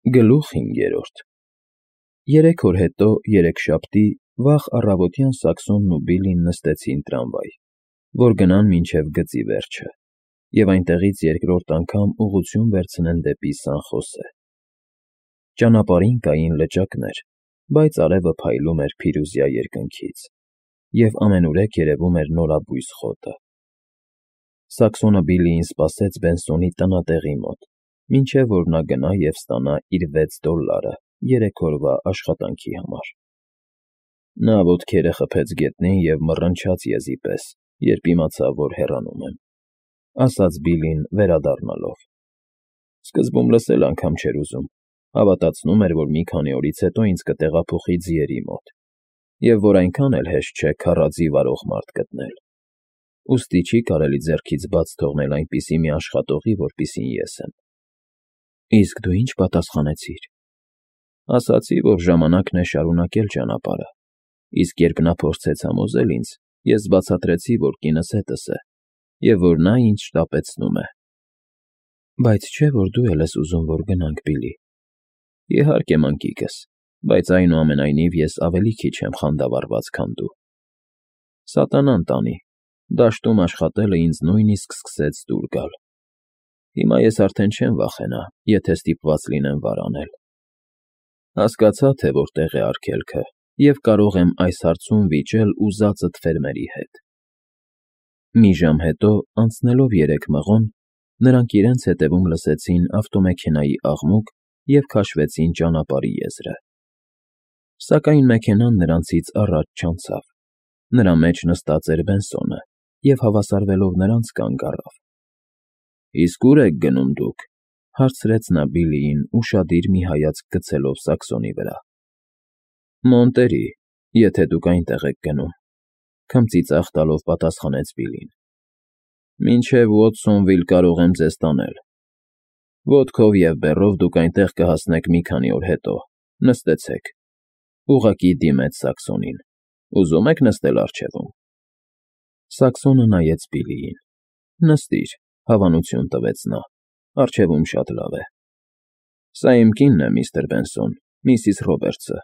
Գլուխ 5. 3 օր հետո, երեքշաբթի, վաղ առավոտյան Սաքսոնն ու Բիլլին նստեցին տրամվայ, որ գնան մինչև գծի վերջը, և այնտեղից երկրորդ անգամ ուղղություն վերցնեն դեպի Սան Խոսե։ Ճանապարհին կային լճակներ, բայց արևը փայլում էր փիրուզյա երկնքից, և ամենուրեք երևում էր նորաբույս խոտը։ Սաքսոնը Բիլլիին սպասեց Բենսոնի տնատեղի մոտ, մինչև որ նա գնա և ստանա իր $6 3 օրվա աշխատանքի համար։ Նա ոտքերը խփեց գետնին և մռնչաց եզի պես, երբ իմացավ, որ հեռանում եմ, ասաց Բիլլին վերադառնալով։ Սկզբում լսել անգամ չէր ուզում, հավատացնում էր, որ մի քանի օրից հետո ինձ կտեղափոխի ձիերի մոտ, և որ այնքան էլ հեշտ չէ քառաձի վարող մարդ գտնել։ Ուստի չի կարելի ձեռքից բաց թողնել այնպիսի մի աշխատողի, որպիսին ես եմ։ Իսկ դու ի՞նչ պատասխանեցիր։ Ասացի, որ ժամանակն է շարունակել ճանապարհը, իսկ երբ նա փորձեց համոզել ինձ, ես բացատրեցի, որ կինս հետս է, և որ նա ինձ շտապեցնում է։ Բայց չէ՞ որ դու էլ ես ուզում, որ գնանք, Բիլլի։ Իհարկե, մանկիկս, բայց այնուամենայնիվ ես ավելի քիչ եմ խանդավառված, քան դու։ Սատանան տանի, դաշտում աշխատելը ինձ նույնիսկ սկսեց դուր գալ։ Հիմա ես արդեն չեմ վախենա, եթե ստիպված լինեմ վար անել։ Հասկացա, թե որտեղ է արգելքը, և կարող եմ այս հարցում վիճել ուզածդ ֆերմերի հետ։ Մի ժամ հետո, անցնելով 3 մղոն, նրանք իրենց հետևում լսեցին ավտոմեքենայի աղմուկ և քաշվեցին ճանապարհի եզրը։ Սակայն մեքենան նրանցից առաջ չանցավ։ Նրա մեջ նստած էր Բենսոնը և հավասարվելով նրանց կանգ առավ։ Իսկ ո՞ւր եք գնում դուք, հարցրեց նա Բիլլիին, ուշադիր մի հայացք գցելով Սաքսոնի վրա։ Մոնտերի, եթե դուք այնտեղ եք գնում, քմծիծաղ տալով պատասխանեց Բիլլին։ Մինչև Ուոթսոնվիլ կարող եմ ձեզ տանել։ Ոտքով և բեռով դուք այնտեղ կհասնեք մի քանի օր հետո, նստեցեք։ Ուղղակի դիմեց Սաքսոնին։ Ուզում եք նստել առջևում։ Սաքսոնը նայեց Բիլլիին։ Նստիր, հավանություն տվեց նա, առջևում շատ լավ է։ Սա իմ կինն է, միստր Բենսոն, միսիս Ռոբերտսը։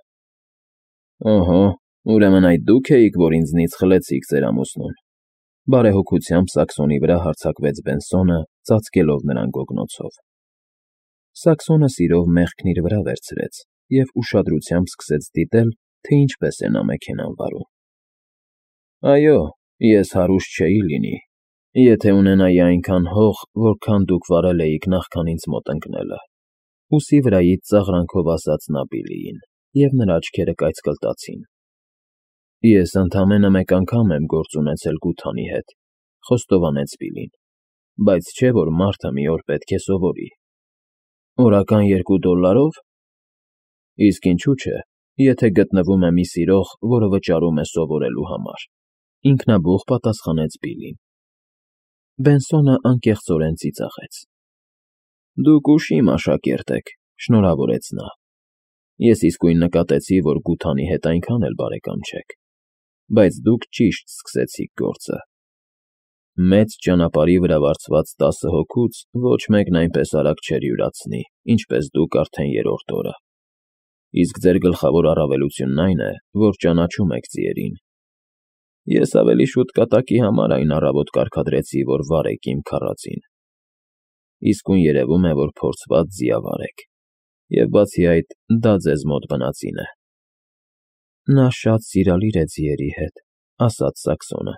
Օհո, ուրեմն այդ դուք էիք, որ ինձնից խլեցիք ձեր ամուսնուն։ Բարեհոգությամբ Սաքսոնի վրա հարձակվեց Բենսոնը, ծածկելով նրան գոգնոցով։ Սաքսոնը սիրով մեղքն իր վրա վերցրեց և ուշադրությամբ սկսեց դիտել, թե ինչպես է նա մեքենան վարում։ Այո, ես հարուստ չէի լինի, եթե ունենայի այնքան հող, որքան դուք վարել էիք նախքան ինձ մոտ ընկնելը, ուսի վրայից ծաղրանքով ասաց նա Բիլլիին, և նրա աչքերը կայծկլտացին։ Ես ընդամենը մեկ անգամ եմ գործ ունեցել Գութանի հետ, խոստովանեց Բիլլին, բայց չէ որ մարդը մի օր պետք է սովորի։ Օրական $2։ Իսկ ինչու՞ չէ, եթե գտնվում է մի սիրող, որը վճարում է սովորելու համար, ինքնաբուխ պատասխանեց Բիլլին։ Բենսոնը անկեղծորեն ծիծաղեց։ Դուք ուշիմ աշակերտ եք, շնորհավորեց նա։ Ես իսկույն նկատեցի, որ Գութանի հետ այնքան էլ բարեկամ չեք, բայց դուք ճիշտ սկսեցիք գործը։ Մեծ ճանապարհի վրա վարձված 10 հոգուց ոչ մեկն այնպես արագ չէր յուրացնի, ինչպես դուք արդեն 3-րդ օրը։ Իսկ ձեր գլխավոր առավելությունն այն է, որ ճանաչում եք ձիերին։ Ես ավելի շուտ կատակի համար այն առավոտ կարգադրեցի, որ վարեք իմ քառածին։ Իսկույն երևում է, որ փորձված ձիավար եք, և բացի այդ, դա ձեզ մոտ բնածին է։ Նա շատ սիրալիր է ձիերի հետ, ասաց Սաքսոնը։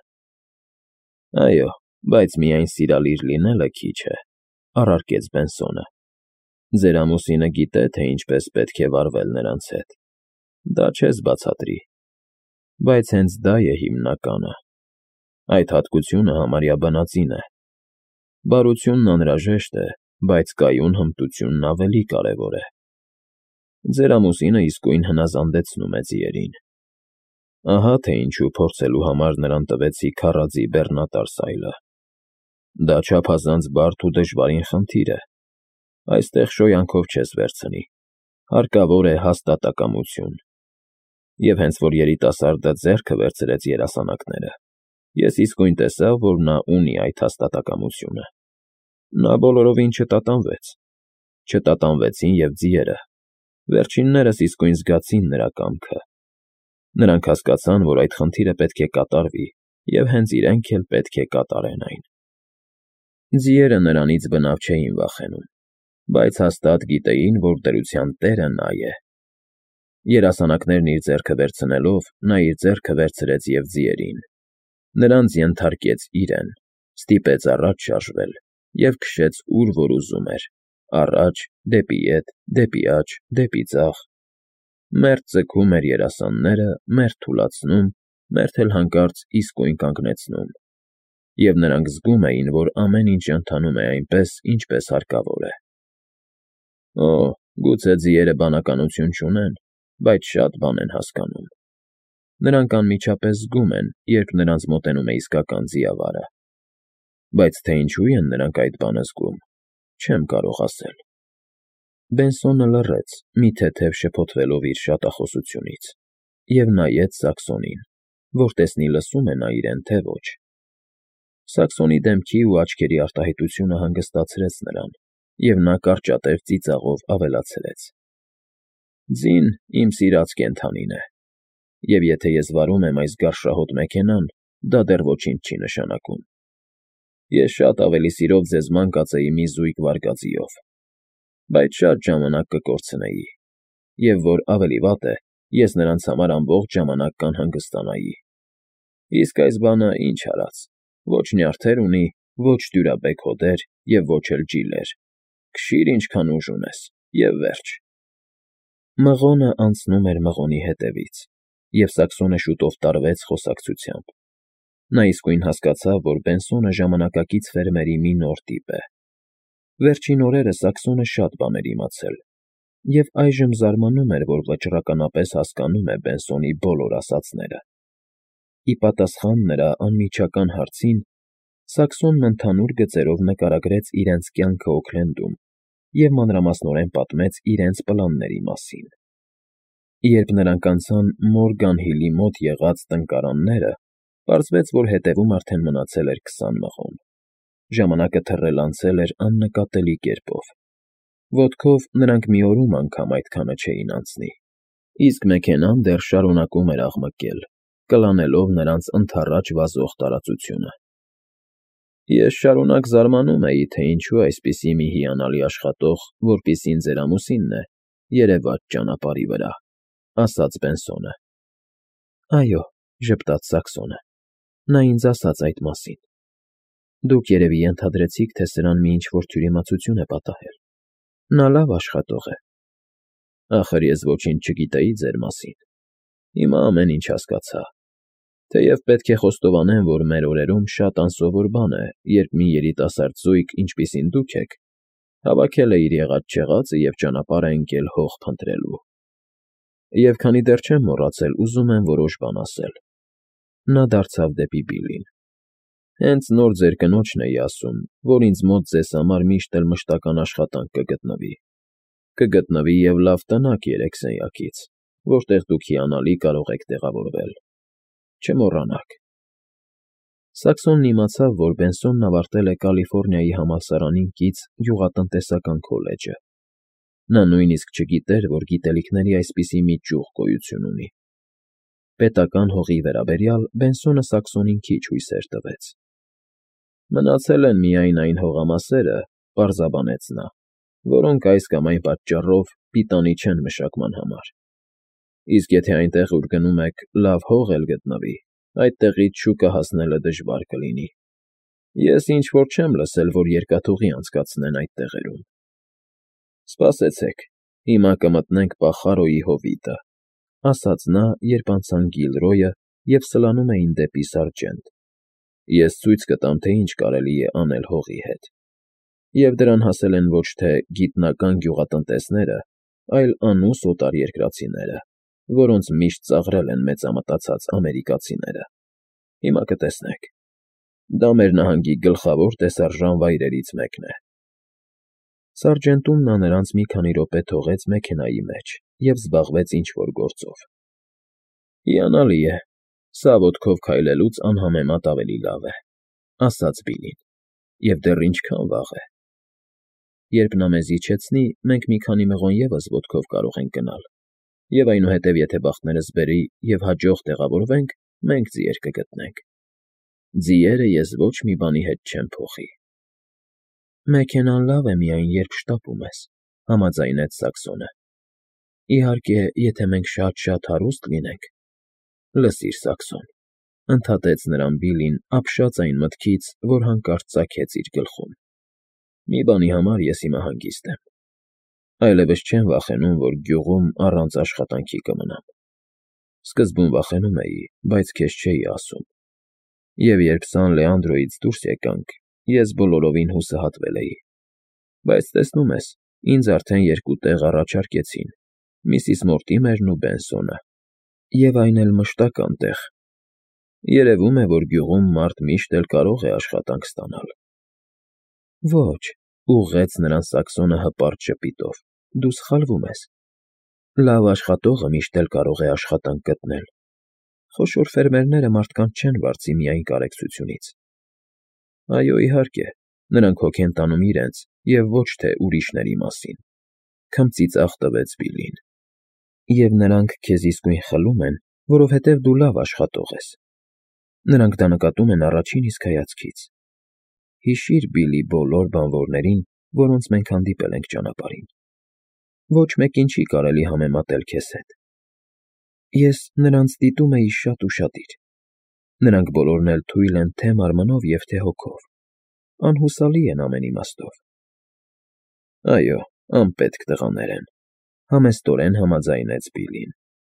Այո, բայց միայն սիրալիր լինելը քիչ է, առարկեց Բենսոնը։ Ձեր ամուսինը գիտե, թե ինչպես պետք է վարվել նրանց հետ։ Դա չես բացատրի։ Բայց հենց դա է հիմնականը։ Այդ հատկությունը համարյա բնածին է։ Բարությունն անհրաժեշտ է, բայց կայուն հմտությունն ավելի կարևոր է։ Ձեր ամուսինը իսկույն հնազանդեցնում է ձիերին։ Ահա թե ինչու փորձելու համար նրան տվեցի քառաձի բեռնատար սայլը։ Դա չափազանց բարդ ու դժվարին խնդիր է։ Այստեղ շոյանքով չես վերցնի։ Հարկավոր է հաստատակամություն։ Եվ հենց որ երիտասարդը ձեռքը վերցրեց երասանակները, ես իսկույն տեսա, որ նա ունի այդ հաստատակամությունը։ Նա բոլորովին չտատանվեց։ Չտատանվեցին և ձիերը, Վերջիններս իսկույն զգացին նրա կամքը։ Նրանք հասկացան, որ այդ խնդիրը պետք է կատարվի, և հենց իրենք էլ պետք է կատարեն այն։ Ձիերը նրանից բնավ չէին վախենում, բայց հաստատ գիտեին, որ դրության տերը նա է։ Երասանակներն իր ձեռքը վերցնելով, նա իր ձեռքը վերցրեց և ձիերին։ Նրանց ենթարկեց իրեն, ստիպեց առաջ շարժվել և քշեց ուր որ ուզում էր, առաջ, դեպի ետ, դեպի աջ, դեպի ձախ։ Մերթ ձգում էր երասանները, մերթ թուլացնում, մերթ էլ հանկարծ իսկույն կանգնեցնում։ Եվ նրանք զգում էին, որ ամեն ինչ ընթանում է այնպես, ինչպես հարկավոր է։ Օ, գուցե ձիերը բանականություն չունեն, բայց շատ բան են հասկանում։ Նրանք անմիջապես զգում են, երբ նրանց մոտենում է իսկական ձիավարը։ Բայց թե ինչու են նրանք այդ բանը զգում, չեմ կարող ասել։ Բենսոնը լռեց, մի թեթև շփոթվելով իր շատախոսությունից, և նայեց Սաքսոնին, որ տեսնի լսում է նա իրեն, թե ոչ։ Սաքսոնի դեմքի ու աչքերի արտահայտությունը հանգստացրեց նրան, և նա կարճատև ծիծաղով ավելացրեց. «Ձին իմ սիրած կենդանին է, և եթե ես վարում եմ այս գարշահոտ մեքենան, դա դեռ ոչինչ չի նշանակում։ Ես շատ ավելի սիրով ձեզ մանկած էի մի զույգ վարկածիով, բայց շատ ժամանակ կկորցնեի, և որ ավելի վատ է, ես նրանց համար ամբողջ ժամանակ կանհանգստանայի։ Իսկ այս բանը ինչ արած, ոչ նյարդեր ունի, ոչ դյուրաբեկ հոդեր և ոչ էլ ջիլեր։ Քշիր ինչքան ուժ ունես, և վերջ»։ Մղոնը անցնում էր մղոնի հետևից, և Սաքսոնը շուտով տարվեց խոսակցությամբ։ Նա իսկույն հասկացավ, որ Բենսոնը ժամանակակից ֆերմերի մի նոր տիպ է։ Վերջին օրերս Սաքսոնը շատ բան էր իմացել, և այժմ զարմանում էր, որ վճռականապես հասկանում է Բենսոնի բոլոր ասածները։ Ի պատասխան նրա անմիջական հարցին Սաքսոնն ընդհանուր գծերով նկարագրեց իրենց կյանքը Օքլենդում և մանրամասնորեն պատմեց իրենց պլանների մասին։ Երբ նրանք անցան Մորգան Հիլի մոտ եղած տնկարանները, պարզվեց, որ հետևում արդեն մնացել էր 20 մղոն։ Ժամանակը թռել անցել էր աննկատելի կերպով։ Ոտքով նրանք մի օրում անգամ այդքանը չէին անցնի, իսկ մեքենան դեռ շարունակում էր աղմկել, կլանելով նրանց ընդառաջ վազող տարածությունը։ Ես շարունակ զարմանում էի, թե ինչու այսպիսի մի հիանալի աշխատող, որպիսին ձեր ամուսինն է, երևաց ճանապարհի վրա, ասաց Բենսոնը։ Այո, ժպտաց Սաքսոնը, նա ինձ ասաց այդ մասին։ Դուք երևի ենթադրեցիք, թե սրան մի ինչ֊որ թյուրիմացություն է պատահել։ Նա լավ աշխատող է։ Ախր ես ոչինչ չգիտեի ձեր մասին։ Հիմա ամեն ինչ հասկացա։ Թեև պետք է խոստովանեմ, որ մեր օրերում շատ անսովոր բան է, երբ մի երիտասարդ զույգ, ինչպիսին դուք եք, հավաքել է իր եղած-չեղածը և ճանապարհ է ընկել հող փնտրելու։ Եվ քանի դեռ չեմ մոռացել, ուզում եմ որոշ բան ասել։ Նա դարձավ դեպի Բիլլին։ Հենց նոր ձեր կնոջն էի ասում, որ ինձ մոտ ձեզ համար միշտ էլ մշտական աշխատանք կգտնվի։ Կգտնվի և լավ տնակ երեքսենյակից, որտեղ դուք հիանալի կարող եք տեղավորվել։ Չմոռանաք։ Սաքսոնն իմացավ, որ Բենսոնն ավարտել է Կալիֆոռնիայի համալսարանին կից գյուղատնտեսական քոլեջը։ Նա նույնիսկ չգիտեր, որ գիտելիքների այսպիսի մի ճյուղ գոյություն ունի։ Պետական հողի վերաբերյալ Բենսոնը Սաքսոնին քիչ հույսեր տվեց։ Մնացել են միայն այն հողամասերը, պարզաբանեց նա, որոնք այս կամ այն պատճառով պիտանի չեն մշակման համար։ Իսկ եթե այնտեղ, ուր գնում եք, լավ հող էլ գտնվի, այդտեղից շուկա հասնելը դժվար կլինի։ Ես ինչ֊որ չեմ լսել, որ երկաթուղի անցկացնեն այդ տեղերում։ Սպասեցեք, հիմա կմտնենք Պախարոյի հովիտը, ասաց նա, երբ անցան Գիլրոյը և սլանում էին դեպի Սարջենտ։ Ես ցույց կտամ, թե ինչ կարելի է անել հողի հետ։ Եվ դրան հասել են ոչ թե գիտնական գյուղատնտեսները, այլ անուս օտարերկրացիները, որոնց միշտ ծաղրել են մեծամտածած ամերիկացիները։ Հիմա կտեսնեք։ Դա մեր նահանգի գլխավոր տեսարժան վայրերից մեկն է։ Սարջենտում նա նրանց մի քանի րոպե թողեց մեքենայի մեջ և զբաղվեց ինչ֊որ գործով։ Հիանալի է, սա ոտքով քայլելուց անհամեմատ ավելի լավ է, ասաց Բիլին, և դեռ ինչքան վաղ է։ երբ նա մեզ իջեցնի, մենք մի քանի մղոն ևս ոտքով կարող ենք գնալ, և այնուհետև եթե բախտներս բերի և հաջող տեղավորվենք, մենք ձիեր կգտնենք։ Ձիերը ես ոչ մի բանի հետ չեմ փոխի։ Մեքենան լավ է միայն, երբ շտապում ես, համաձայնեց Սաքսոնը։ Իհարկե, եթե մենք շատ-շատ հարուստ լինենք։ Լսիր, Սաքսոն, ընդհատեց նրան Բիլլին, ապշած այն մտքից, որ հանկարծ ծագեց իր գլխում։ Մի բանի համար ես հիմա հանգիստ եմ։ Այլևս չեմ վախենում, որ գյուղում առանց աշխատանքի կմնամ։ Սկզբում վախենում էի, բայց քեզ չէի ասում։ Եվ երբ Սան Լեանդրոյից դուրս եկանք, ես բոլորովին հուսահատվել էի։ Բայց տեսնում ես, ինձ արդեն 2 տեղ առաջարկեցին՝ միսիս Մորտիմերն ու Բենսոնը, և այն էլ մշտական տեղ։ Երևում է, որ գյուղում մարդ միշտ էլ կարող է աշխատանք ստանալ։ Ոչ, ուղղեց նրան Սաքսոնը հպարտ ժպիտով, դու սխալվում ես։ Լավ աշխատողը միշտ էլ կարող է աշխատանք գտնել։ Խոշոր ֆերմերները մարդկանց չեն վարձի միայն կարեկցությունից։ Այո, իհարկե, նրանք հոգ են տանում իրենց և ոչ թե ուրիշների մասին, քմծիծաղ տվեց Բիլլին։ Եվ նրանք քեզ իսկույն խլում են, որովհետև դու լավ աշխատող ես։ Նրանք դա նկատում են առաջին իսկ հայացքից։ Հիշիր, Բիլլի, բոլոր բանվորներին, որոնց մենք հանդիպել ենք ճանապարհին։ Ոչ մեկին չի կարելի համեմատել քեզ հետ։ Ես նրանց դիտում էի շատ ուշադիր։ Նրանք բոլորն էլ թույլ են թե մարմնով և թե հոգով։ Անհուսալի են ամեն իմաստով։ Այո, անպետք տղաներ են, համեստորեն համաձայնեց Բիլլին։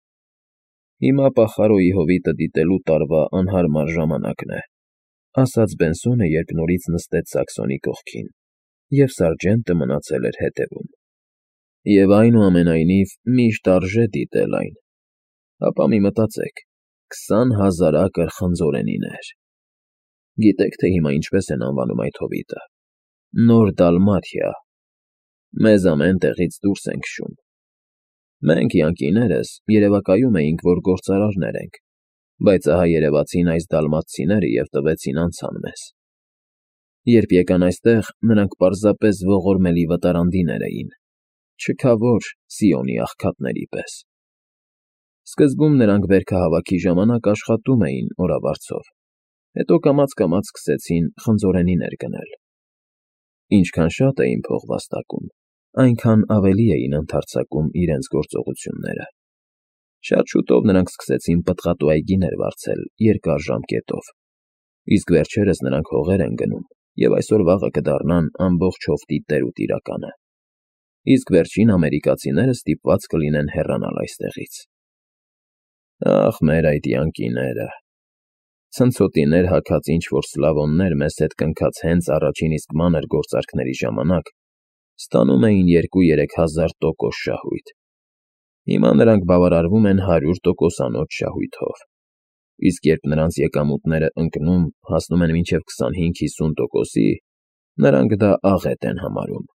Հիմա պախարոյի հովիտը դիտելու տարվա անհարմար ժամանակն է, ասաց Բենսոնը, երբ նորից նստեց Սաքսոնի կողքին, և սարժենտը մնացել էր հետևում։ Եվ այնուամենայնիվ միշտ արժե դիտել այն։ Հապա մի մտածեք, 20,000 ակր խնձորենիներ։ Գիտեք, թե հիմա ինչպես են անվանում այդ հովիտը։ Նոր Դալմաթիա։ Մեզ ամեն տեղից դուրս են քշում։ Մենք, յանկիներս, երևակայում էինք, որ գործարարներ ենք, բայց ահա երևացին այս դալմաթցիները և տվեցին անցան մեզ։ Երբ եկան այստեղ, նրանք պարզապես ողորմելի վտարանդիներ էին, չքավոր Սիոնի աղքատների պես։ Սկզբում նրանք բերքահավաքի ժամանակ աշխատում էին օրավարձով, հետո կամաց-կամաց սկսեցին խնձորենիներ գնել։ Ինչքան շատ էին փող վաստակում, այնքան ավելի էին ընդարձակում իրենց գործողությունները։ Շատ շուտով նրանք սկսեցին պտղատու այգիներ վարձել երկար ժամկետով, իսկ վերջերս նրանք հողեր են գնում և այսօր֊վաղը կդառնան ամբողջ հովտի տեր ու տիրակալը։ Իսկ վերջին ամերիկացիները ստիպված կլինեն հեռանալ այստեղից։ Ախ, մեր այդ յանկիները… Ցնցոտիներ հագած ինչ-որ սլավոններ մեզ հետ կնքած հենց առաջին իսկ մանր գործարքների ժամանակ ստանում էին 2-3 հազար տոկոս շահույթ։ Հիմա նրանք բավարարվում են 100%-անոց շահույթով, իսկ երբ նրանց եկամուտները ընկնում հասնում են մինչև 25-50%-ի, նրանք դա աղետ են համարում։